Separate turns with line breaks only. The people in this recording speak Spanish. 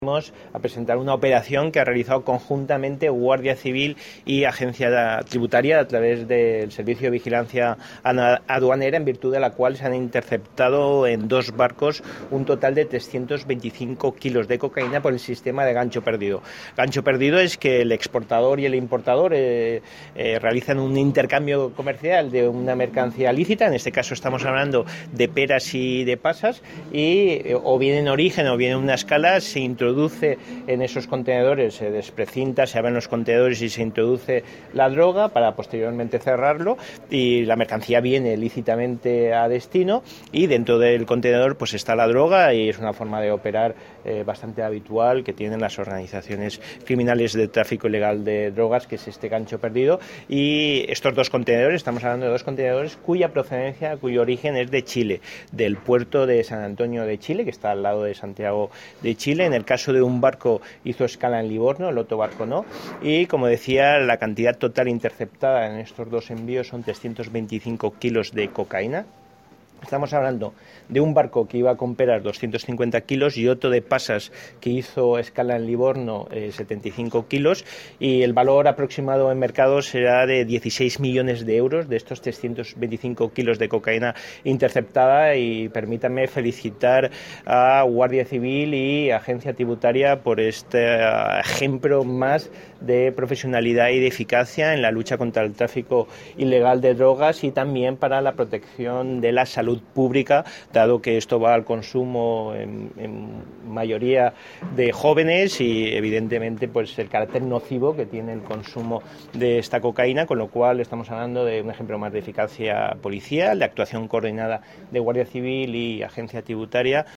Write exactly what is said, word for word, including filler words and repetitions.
Vamos a presentar una operación que ha realizado conjuntamente Guardia Civil y Agencia Tributaria a través del Servicio de Vigilancia Aduanera, en virtud de la cual se han interceptado en dos barcos un total de trescientos veinticinco kilos de cocaína por el sistema de gancho perdido. Gancho perdido es que el exportador y el importador eh, eh, realizan un intercambio comercial de una mercancía lícita, en este caso estamos hablando de peras y de pasas, y eh, o bien en origen o bien en una escala se introduce introduce en esos contenedores, se desprecinta, se abren los contenedores y se introduce la droga para posteriormente cerrarlo, y la mercancía viene lícitamente a destino, y dentro del contenedor pues está la droga, y es una forma de operar eh, bastante habitual que tienen las organizaciones criminales de tráfico ilegal de drogas, que es este gancho perdido. Y estos dos contenedores, estamos hablando de dos contenedores cuya procedencia, cuyo origen es de Chile, del puerto de San Antonio de Chile, que está al lado de Santiago de Chile. En el caso de un barco hizo escala en Livorno, el otro barco no, y como decía, la cantidad total interceptada en estos dos envíos son trescientos veinticinco kilos de cocaína. Estamos hablando de un barco que iba con peras doscientos cincuenta kilos y otro de pasas que hizo escala en Livorno eh, setenta y cinco kilos, y el valor aproximado en mercado será de dieciséis millones de euros de estos trescientos veinticinco kilos de cocaína interceptada. Y permítanme felicitar a Guardia Civil y Agencia Tributaria por este ejemplo más de profesionalidad y de eficacia en la lucha contra el tráfico ilegal de drogas, y también para la protección de la salud pública, dado que esto va al consumo en, en mayoría de jóvenes, y evidentemente pues el carácter nocivo que tiene el consumo de esta cocaína, con lo cual estamos hablando de un ejemplo más de eficacia policial, de actuación coordinada de Guardia Civil y Agencia Tributaria.